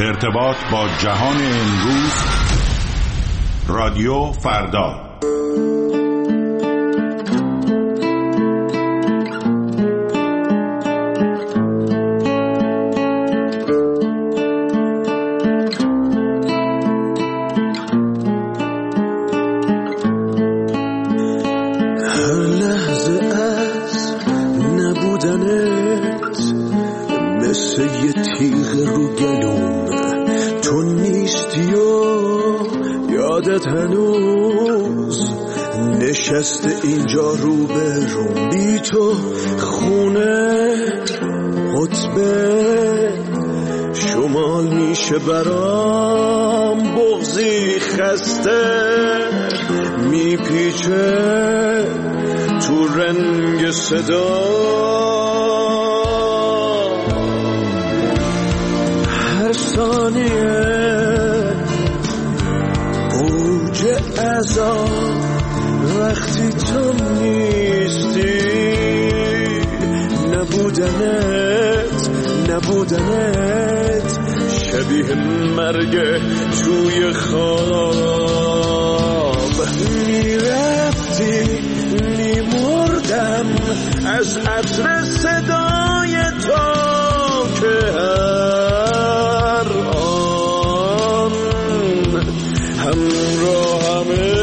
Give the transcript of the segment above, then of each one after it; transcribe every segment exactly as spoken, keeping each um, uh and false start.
ارتباط با جهان امروز. رادیو فردا. هنوز نشسته اینجا رو به رو، بی تو خونه قطبه شمال میشه برام، بغضی خسته میپیچه تو رنگ صدا، هر ثانیه عذاب وقتی تو نیستی، نبودنت نبودنت شبیه مرگ توی خواب، میرفتی میمردم از عطر صدای تو که هر آن همراهمه.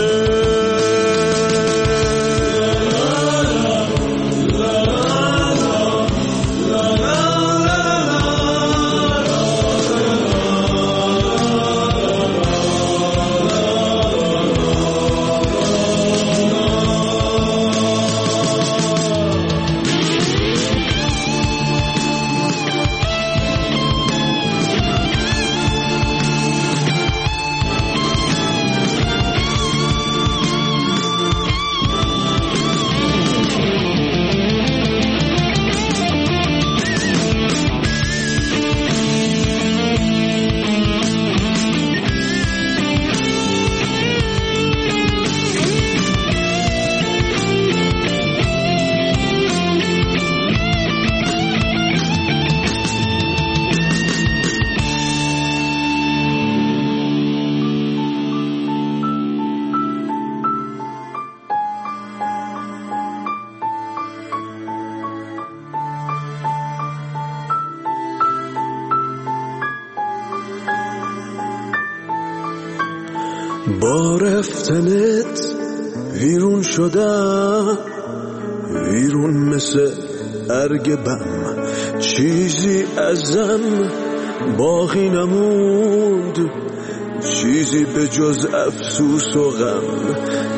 با رفتنت ویرون شدم، ویرون مثل ارگ بم، چیزی ازم باقی نموند، چیزی به جز افسوس و غم.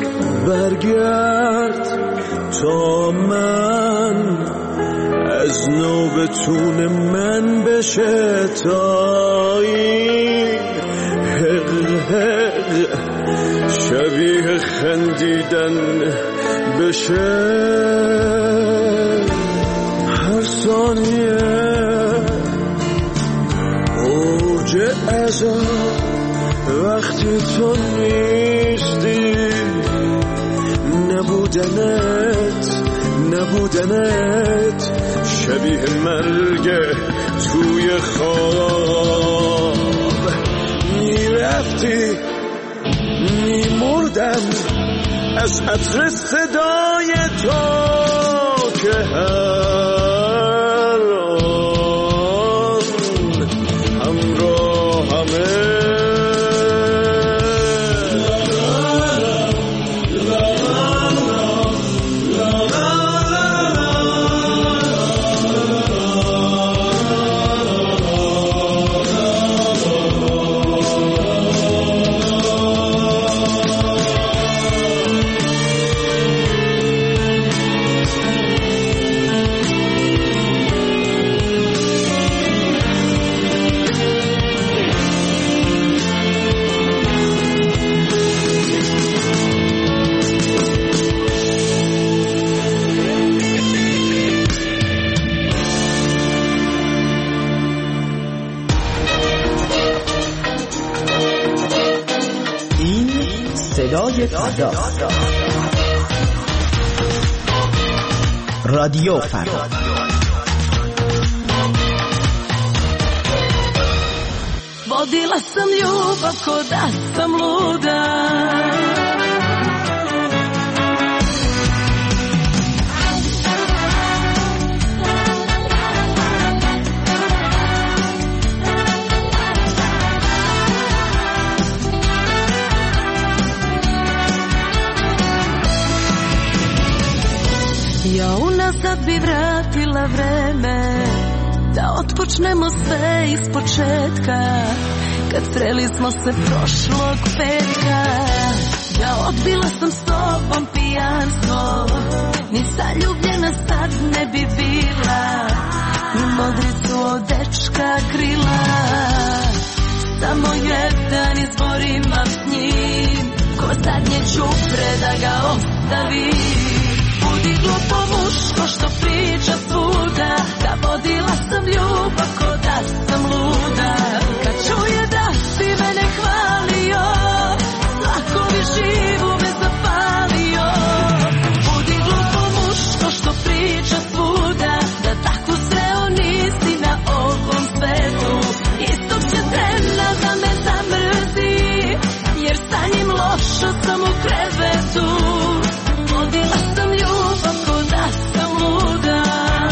برگرد تا من از نو بتون من بشه، تا این حق حق شبیه خندیدن بشه، هر ثانیه اوج عذاب وقتی تو نیستی، نبودنت نبودنت شبیه مرگ توی خواب، میرفتی میمردم از عطر صدای تو که هر آن همراهمه. صدای فردا، رادیو فردا. با vodila sam ljubav ko da sam luda. Ja unazad bi vratila vreme, da otpočnemo sve iz početka, kad sreli smo se prošlog petka. Ja odbila sam s tobom pijanstvo, ni zaljubljena sad ne bi bila, ni modricu od dečka krila. Samo jedan izbor imam s njim, ko zadnje čupre da ga ostavim. Budi glupo muško što priča svuda, da vodila sam ljubav ko da sam luda. Kad čuje da si mene hvalio, lakovi živu me zapalio. Budi glupo muško što priča svuda, da takvu sreo nisi na ovom svetu. Istog će trena da me zamrzi, jer sa njim lošo sam u krevetu. Vodila sam ljubav ko da sam luda.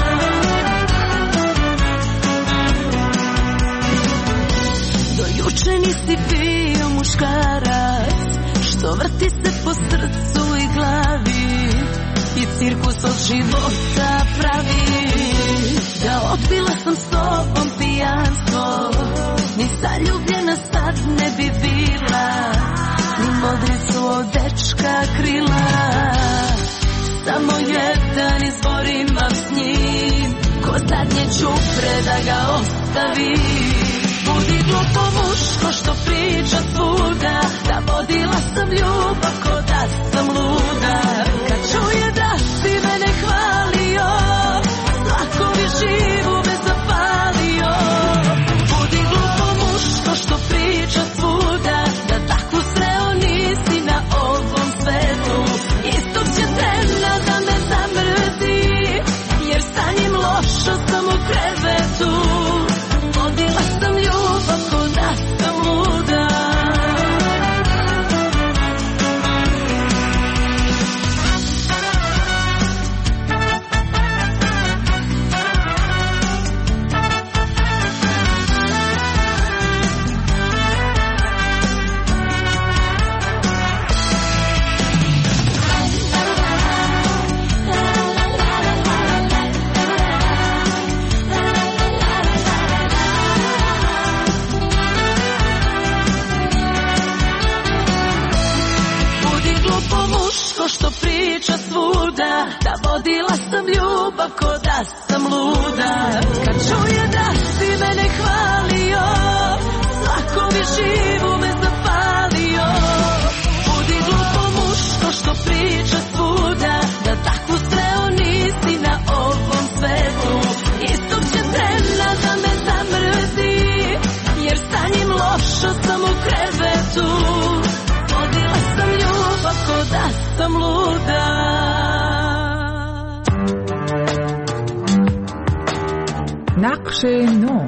Do juče nisi bio muškarac, što vrti se po srcu i glavi i cirkus od života pravi. Da odbila sam s tobom pijanstvo, ni zaljubljena sad ne bi bila, ni modricu od dečka krila. Samo jedan izbor imam s njim, ko zadnje čupre da ga ostavi. Budi glupo muško što priča svuda, da vodila sam ljubav ko da sam luda. Kad čuje da si mene hvalio, lakovi živu me zapalio. Budi glupo muško što priča svuda, da takvu sreo nisi na ovom svetu. Istog će trena da me zamrzi, jer sa njim lošo sam u krevetu. Vodila sam ljubav ko da sam luda. Što priča svuda, da vodila sam ljubav ko da sam luda. Kad čuje da si mene hvalio, lakovi živu me zapalio. Budi glupo muško što priča svuda, da takvu sreo nisi na ovom svetu. Istog će trena da me zamrzi, jer sa njim lošo sam u krevetu. Vodila sam ljubav ko da sam luda. نقش نو.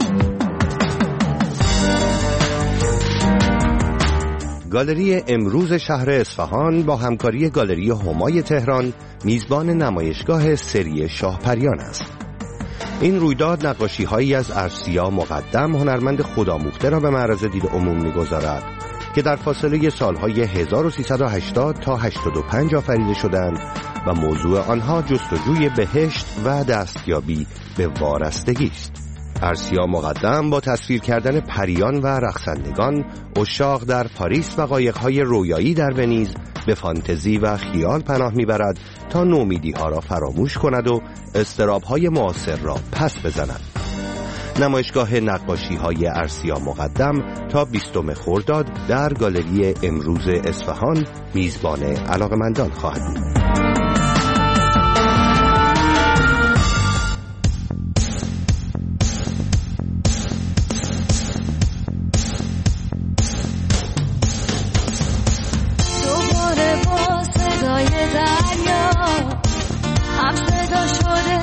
گالری امروز شهر اصفهان با همکاری گالری همای تهران میزبان نمایشگاه سری شاهپریان است. این رویداد نقاشی‌هایی از ارسیا مقدم، هنرمند خودآموخته را به معرض دید عموم می‌گذارد که در فاصله سالهای هزار و سیصد و هشتاد تا هشتاد و پنج آفریده شدند و موضوع آنها جستجوی بهشت و دستیابی به وارستگی است. ارسیا مقدم با تصویر کردن پریان و رقصندگان، عشاق در پاریس و قایق‌های رویایی در ونیز به فانتزی و خیال پناه میبرد تا نومیدی‌ها را فراموش کند و اضطراب‌های معاصر را پس بزند. نمایشگاه نقاشی‌های ارسیا مقدم تا بیستم خرداد در گالری امروز اصفهان میزبان علاقه‌مندان خواهد بود.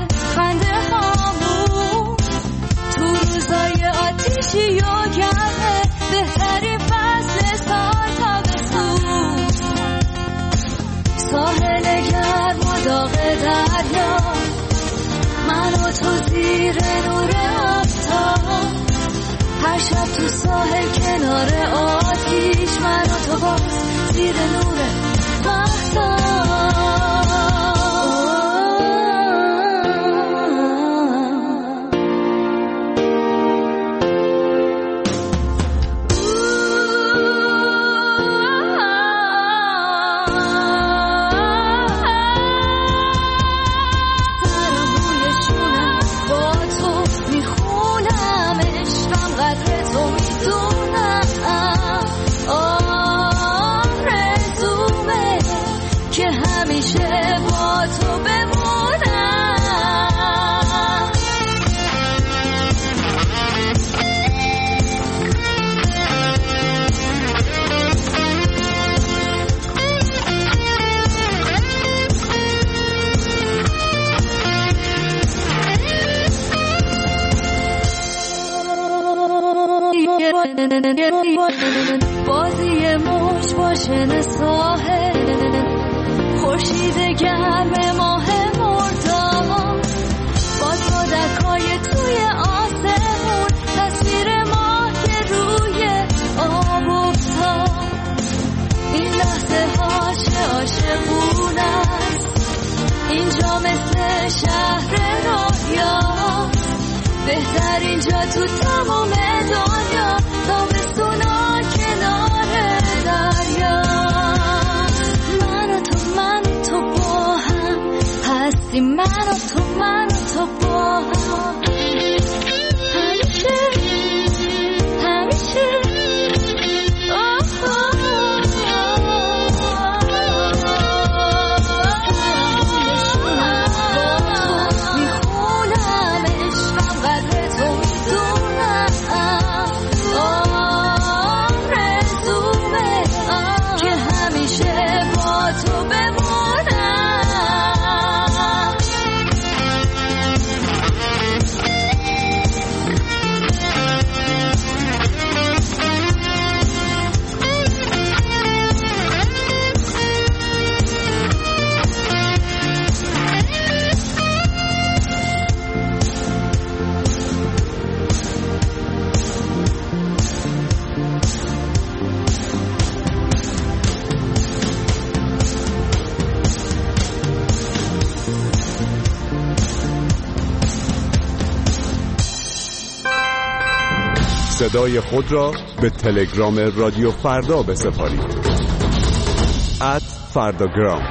یا گرمه شب تو ساحل کنار آتیش، من و تو باز زیر نور مهتاب. بازی موج باشن ساحل، خورشید گرم ماه مرداد، با تودکای توی آسمون، تصویر ماه که روی آب افتاد. این لحظه ها چه عاشقونه است، اینجا مثل شهر رویاست، بهترین جا تو تمام دنیا، تابستونا کنار دریا. من و تو من و تو با هم هستی، من و تو من و تو با هم همیشه همیشه. صدای خود را به تلگرام رادیو فردا بسپارید. ات فرداگرام.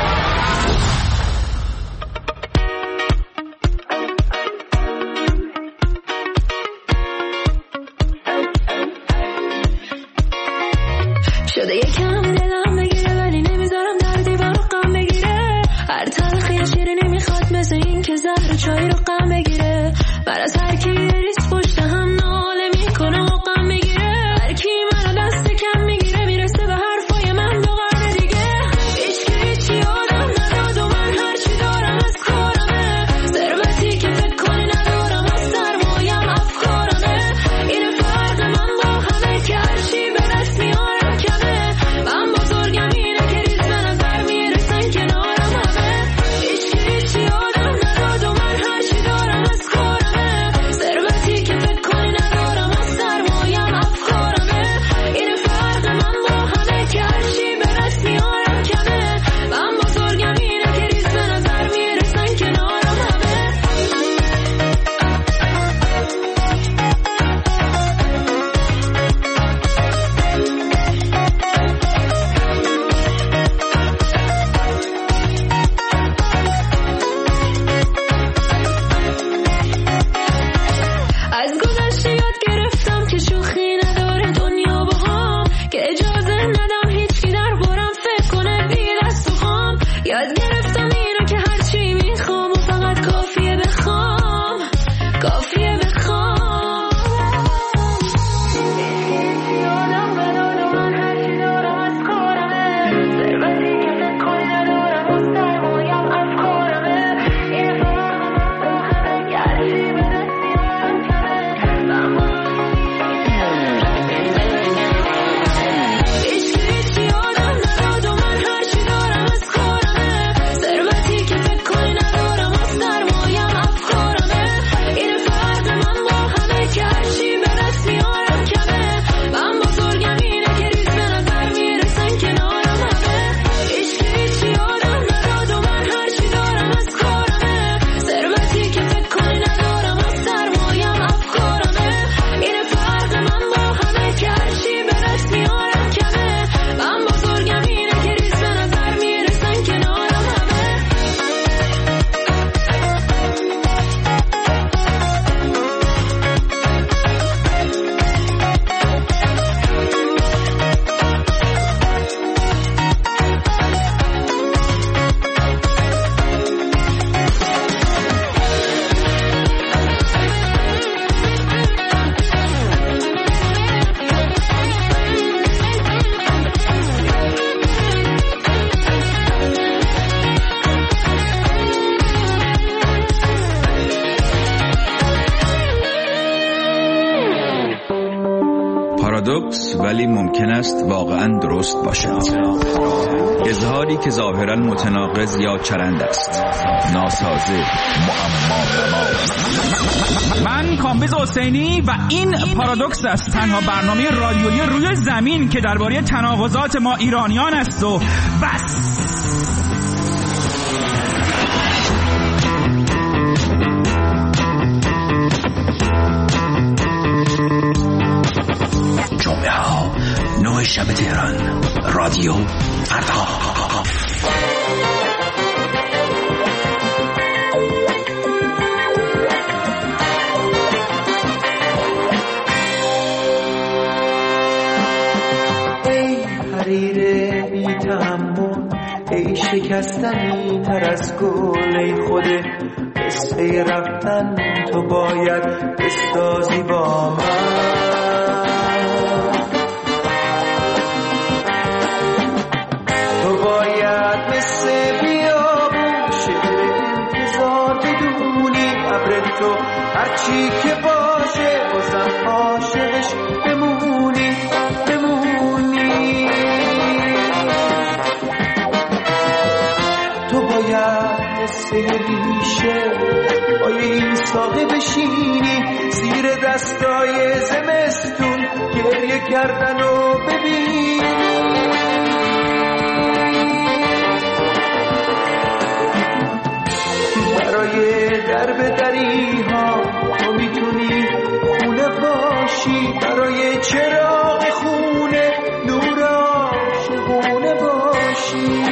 شده یکم دلم بگیره ولی نمیذارم در دیوار غم بگیره، هر تلخی شیره نمیخواد مثل این که زهر چای رو غم بگیره. بر از هر کی ریس پشت هم ناله میکنه و غم میگیره، هر کی منو دست کم میگیره میرسه به حرفای من دو قرن دیگه. هیچ کی هیچی آدم نداد و من هرچی دارم از کارمه، ثروتی که فکر کنی ندارم از سرمایم افکارمه. اینه فرق من با همه که هرچی به دست میارم کمه، من بزرگم اینه که ریز به نظر میرسن کنارم همه. هیچ کی هیچی آدم نداد و من هرچی دارم از کارمه، پارادوکس ولی ممکن است واقعا درست باشد. اظهاری که ظاهرا متناقض یا چرند است، ناسازه، معما. من کامبیز حسینی و این پارادوکس است، تنها برنامه رادیویی روی زمین که درباره تناقضات ما ایرانیان است و بس. جمعه ها نه شب تهران، رادیو فردا. ای حریر بی تحمل، ای شکستنی تر از گل، ای خود قصه رفتن تو باید بسازی با من. تو باید مثل بیابون شعر انتظار بدونی، ابر تو هرچی که باشه بازم عاشقش بمونی بمونی. تو باید مثل ریشه پای این ساقه بشینی، زیر دستای زمستون گریه کردن و ببینی. برای درب دری ها تو میتونی خونه باشی، برای چراغ خونه نور عاشقونه باشی.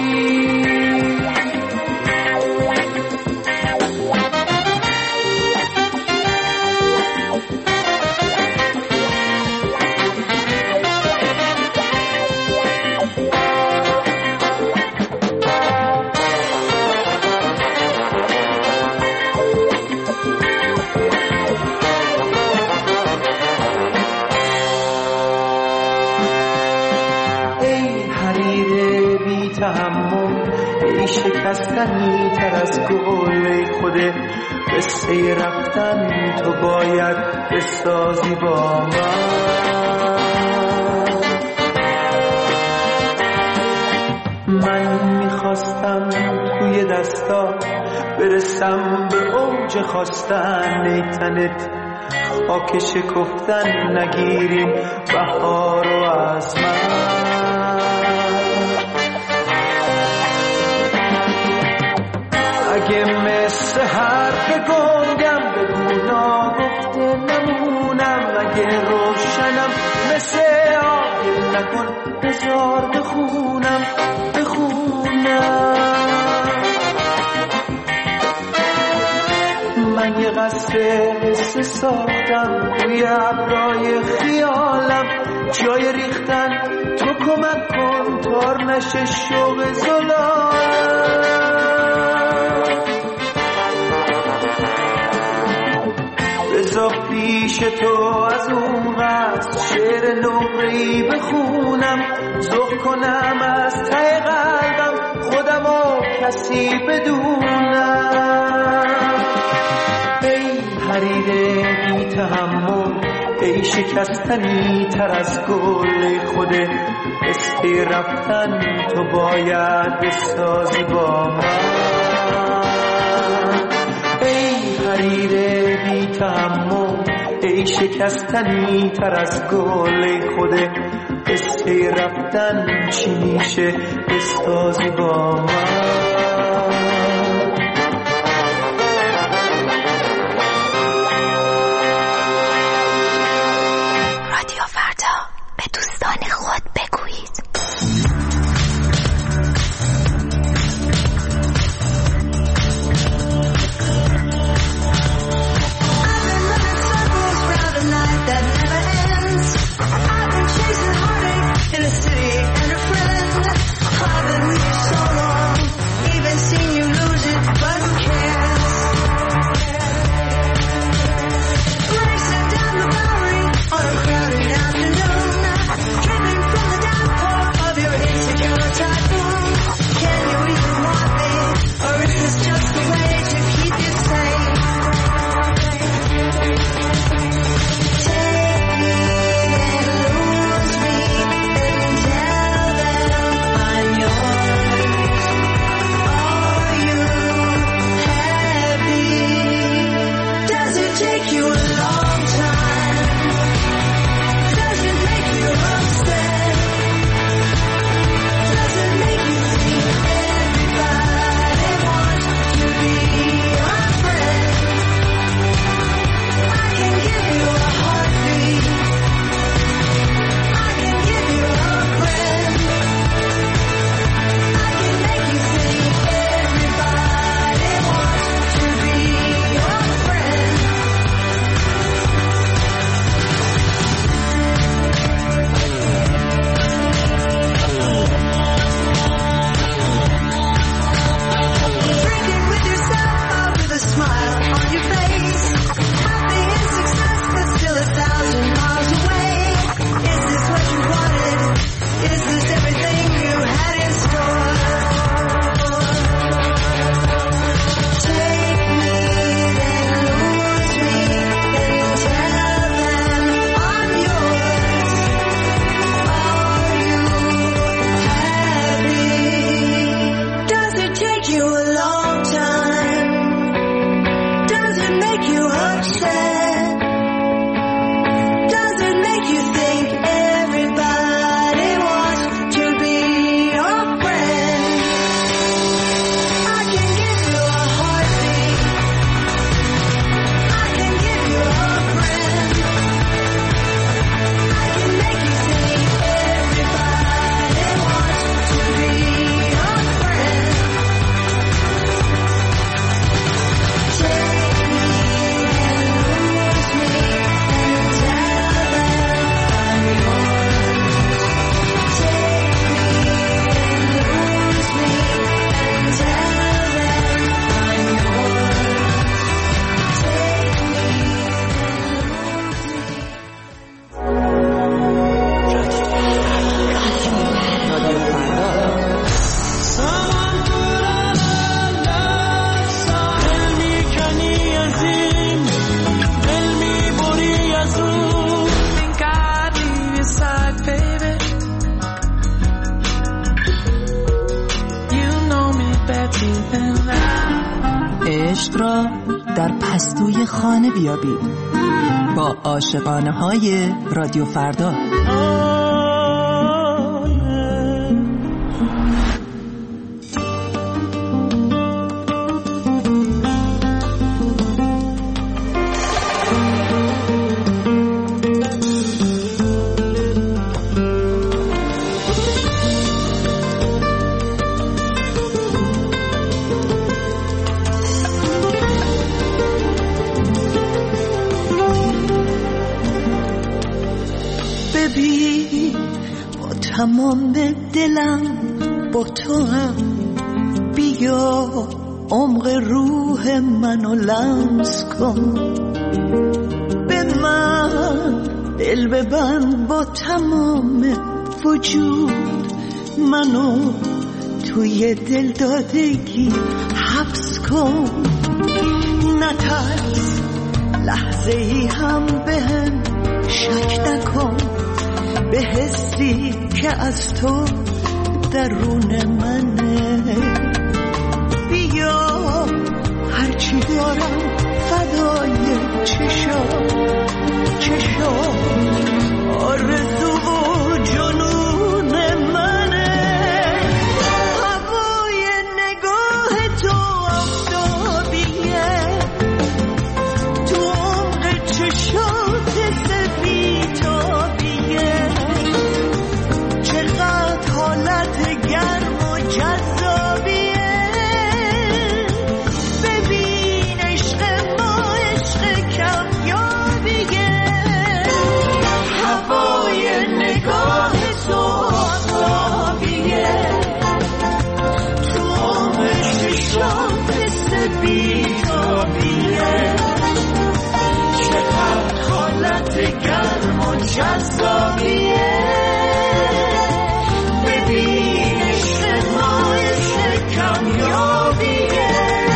ای شکستنی تر از گل، ای خود قصه رفتن تو باید بسازی با من. من میخواستم توی دستا برسم به اوج خواستن، ای تنت خاک شکفتن نگیریم بهار و از من. اگه مثل حرف گنگم بگو ناگفته نمونم، اگه روشنم مثل آهل نکن بذار بخونم بخونم. من یه قصد حس ساختم توی ابرای خیالم، جای ریختن تو کمک کن تار نشه شوق زلالم. بزا پیش تو از اون قصد شعر نقره‌ای بخونم، ذوق کنم از ته قلبم خودم و کسی بدونم. ای حریر بی تحمل، ای شکستنی تر از گل، ای خود قصه رفتن تو باید بسازی با من. ای حریر بی تحمل، ای شکستنی تر از گل، ای خود قصه رفتن چی میشه بسازی با من. رادیو فردا، به دوستان خود بگویید. در پستوی خانه بیابید با عاشقانه های رادیو فردا. تمام دلم با تو هم، بیا عمق روح منو لمس کن، به من دل ببند با تمام وجود، منو توی دل دادگی حبس کن، نترس لحظه ای هم بهم شک نکن، به حسی که از تو درون منه، بیا هرچی دارم فدای چشام چشام، آرزو و جنون منه، هوای نگاه تو آفتابیه، تو عمق چشات سفیدابیه، چقدر حالت گرم و جذابیه، ببین عشق ما عشق کمیابیه، هوای نگاه تو آفتابیه، تو عمق چشات سفیدابیه، چقدر حالت گرم و جذابیه، ببین عشق ما عشق کمیابیه.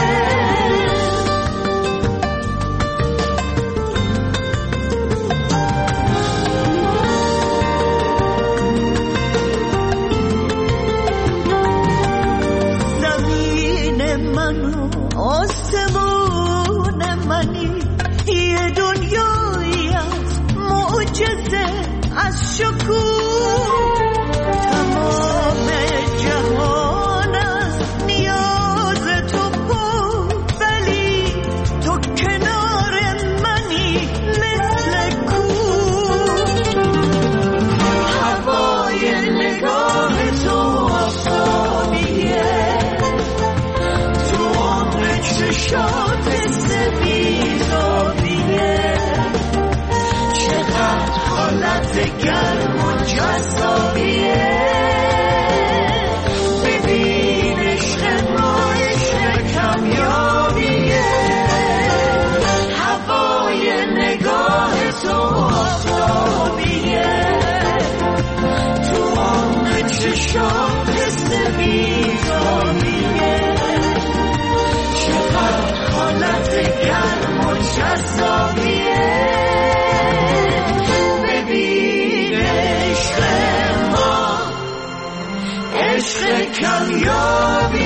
زمین منو آسمون منی، یه دنیایی از معجزه از شکوه، تمام جهان از نیاز تو پر، ولی تو کنار منی مثل کوه، هوای نگاه تو آفتابیه، تو عمق چشات سفیدابیه، چقدر حالت گرم و جذابیه، ببین عشق ما عشق کمیابیه، هوای نگاه تو آفتابیه، تو عمق چشات سفیدابیه، چقدر حالت گرم و جذابیه، ببین عشق ما عشق کمیابیه.